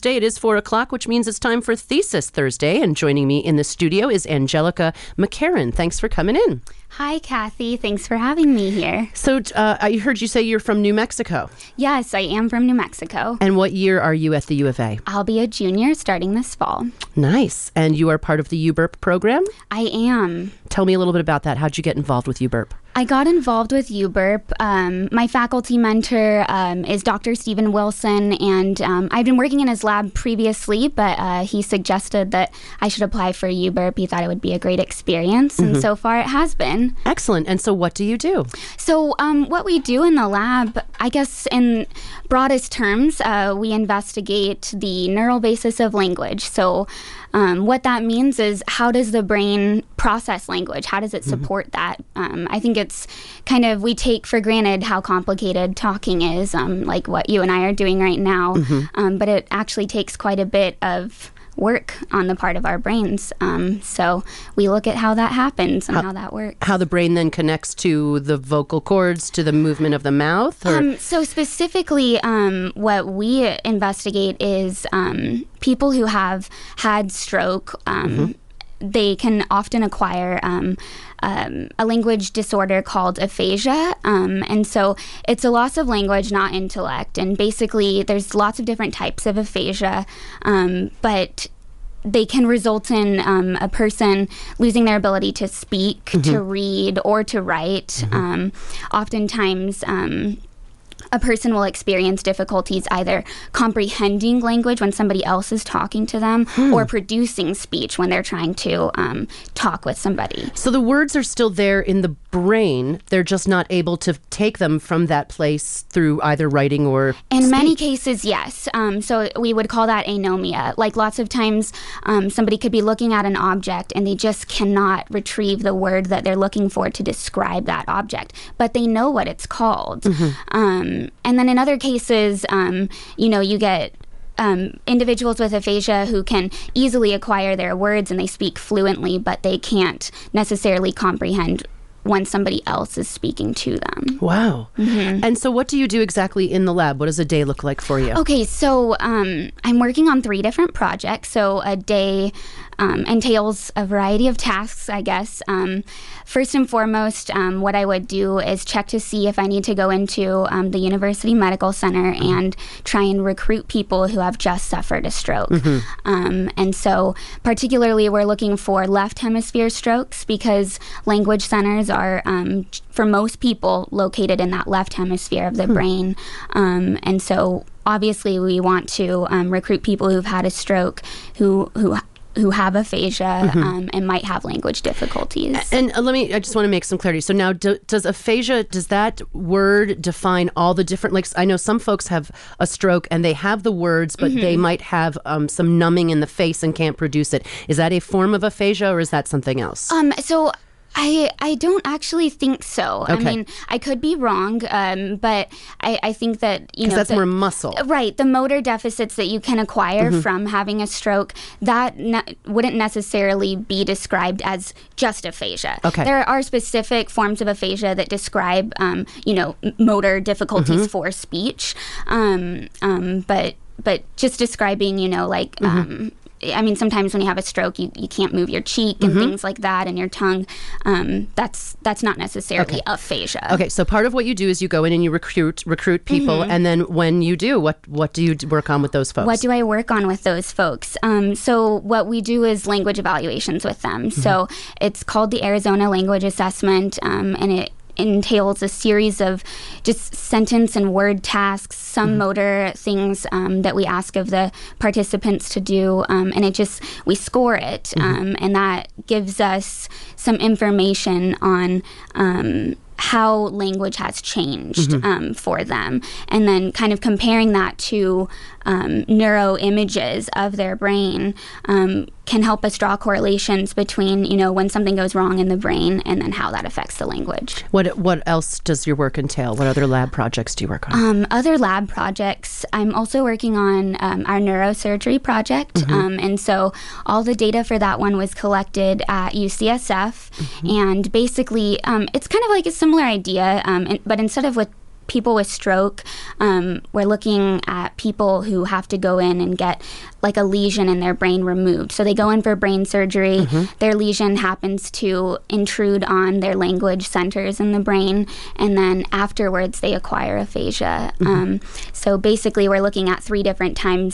Today it is 4 o'clock, which means it's time for Thesis Thursday. And joining me in the studio is Angelica McCarran. Thanks for coming in. Hi, Kathy. Thanks for having me here. So I heard you say you're from New Mexico. Yes, I am from New Mexico. And what year are you at the U of A? I'll be a junior starting this fall. Nice. And you are part of the UBURP program? I am. Tell me a little bit about that. How'd you get involved with UBURP? I got involved with UBURP. My faculty mentor is Dr. Stephen Wilson, and I'd been working in his lab previously, but he suggested that I should apply for UBURP. He thought it would be a great experience, and so far it has been. Excellent. And so what do you do? So what we do in the lab, I guess in broadest terms, we investigate the neural basis of language. So what that means is, how does the brain process language? How does it support that? I think it's kind of, we take for granted how complicated talking is, like what you and I are doing right now. But it actually takes quite a bit of work on the part of our brains. So we look at how that happens and how that works. How the brain then connects to the vocal cords, to the movement of the mouth? So specifically, what we investigate is people who have had stroke. They can often acquire a language disorder called aphasia. And so it's a loss of language, not intellect. And basically, there's lots of different types of aphasia, but they can result in a person losing their ability to speak, to read, or to write. Oftentimes, a person will experience difficulties either comprehending language when somebody else is talking to them or producing speech when they're trying to talk with somebody. So the words are still there in the brain. They're just not able to take them from that place through either writing or In speech. many cases, yes. So we would call that anomia. Like lots of times somebody could be looking at an object and they just cannot retrieve the word that they're looking for to describe that object, but they know what it's called. And then in other cases, you get individuals with aphasia who can easily acquire their words and they speak fluently, but they can't necessarily comprehend when somebody else is speaking to them. Wow. And so what do you do exactly in the lab? What does a day look like for you? Okay, so I'm working on 3 different projects. So a day entails a variety of tasks, I guess. First and foremost, what I would do is check to see if I need to go into the University Medical Center and try and recruit people who have just suffered a stroke. And so particularly we're looking for left hemisphere strokes because language centers are, for most people, located in that left hemisphere of the brain. And so obviously we want to recruit people who've had a stroke who have aphasia and might have language difficulties. And I just want to make some clarity. So now, does aphasia, does that word define all the different, like I know some folks have a stroke and they have the words, but they might have some numbing in the face and can't produce it. Is that a form of aphasia or is that something else? So I don't actually think so. Okay. I mean, I could be wrong, but I think that, because that's more muscle. Right. The motor deficits that you can acquire from having a stroke, that wouldn't necessarily be described as just aphasia. Okay. There are specific forms of aphasia that describe, motor difficulties for speech. But just describing, sometimes when you have a stroke, you can't move your cheek and things like that, and your tongue. That's not necessarily aphasia. Okay, so part of what you do is you go in and you recruit people, and then when you do, what do you work on with those folks? What do I work on with those folks? So what we do is language evaluations with them. So it's called the Arizona Language Assessment, and it entails a series of just sentence and word tasks, some motor things that we ask of the participants to do, and we score it, and that gives us some information on how language has changed for them, and then kind of comparing that to neuroimages of their brain can help us draw correlations between, when something goes wrong in the brain and then how that affects the language. What else does your work entail? What other lab projects do you work on? Other lab projects, I'm also working on our neurosurgery project. And so all the data for that one was collected at UCSF. And basically, it's kind of like a similar idea, but instead of with people with stroke, we're looking at people who have to go in and get like a lesion in their brain removed. So they go in for brain surgery. Their lesion happens to intrude on their language centers in the brain, and then afterwards they acquire aphasia. So basically we're looking at 3 different time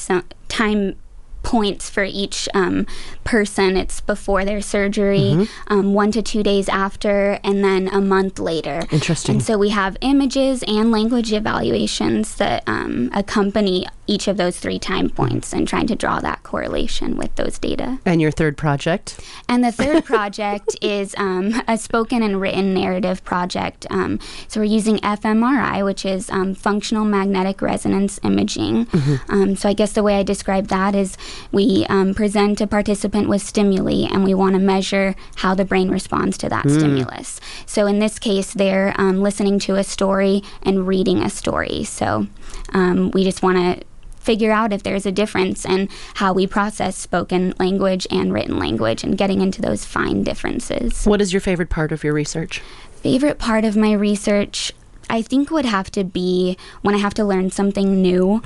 points for each person. It's before their surgery, 1 to 2 days after, and then a month later. Interesting. And so we have images and language evaluations that accompany each of those 3 time points and trying to draw that correlation with those data. And your third project? And the third project is a spoken and written narrative project. So we're using fMRI, which is functional magnetic resonance imaging. So I guess the way I describe that is we present a participant with stimuli, and we want to measure how the brain responds to that stimulus. So in this case, they're listening to a story and reading a story. So we just want to figure out if there's a difference in how we process spoken language and written language, and getting into those fine differences. What is your favorite part of your research? Favorite part of my research, I think, would have to be when I have to learn something new,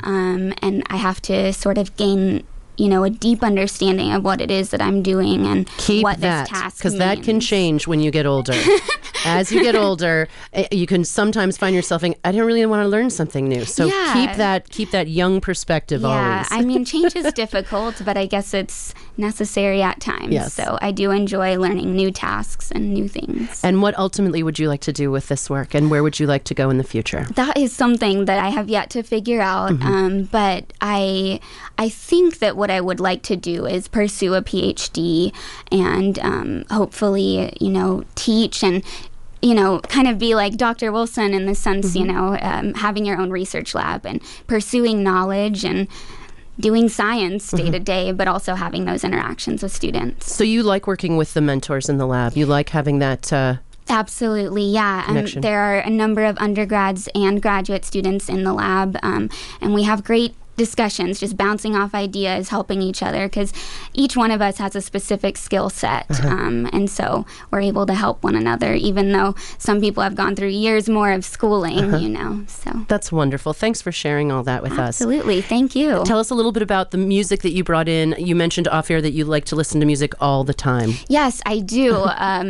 and I have to sort of gain, a deep understanding of what it is that I'm doing and what this task means. Because that can change when you get older. As you get older, you can sometimes find yourself thinking, I didn't really want to learn something new. So keep that young perspective always. I mean, change is difficult, but I guess it's necessary at times. Yes. So I do enjoy learning new tasks and new things. And what ultimately would you like to do with this work, and where would you like to go in the future? That is something that I have yet to figure out. But I think that what I would like to do is pursue a PhD and hopefully, teach and kind of be like Dr. Wilson in the sense, having your own research lab and pursuing knowledge and doing science day to day, but also having those interactions with students. So you like working with the mentors in the lab? You like having that Absolutely, yeah. There are a number of undergrads and graduate students in the lab, and we have great discussions, just bouncing off ideas, helping each other, because each one of us has a specific skill set, and so we're able to help one another, even though some people have gone through years more of schooling, so. That's wonderful. Thanks for sharing all that with us. Absolutely. Thank you. Tell us a little bit about the music that you brought in. You mentioned off air that you like to listen to music all the time. Yes, I do.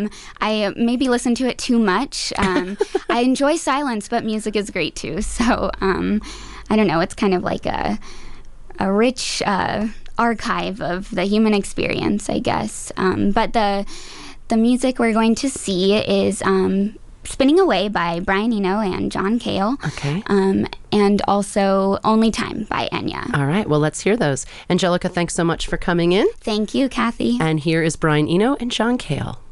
I maybe listen to it too much. I enjoy silence, but music is great too, so I don't know, it's kind of like a rich archive of the human experience, I guess. But the music we're going to see is Spinning Away by Brian Eno and John Cale. Okay. And also Only Time by Enya. All right, well, let's hear those. Angelica, thanks so much for coming in. Thank you, Kathy. And here is Brian Eno and John Cale.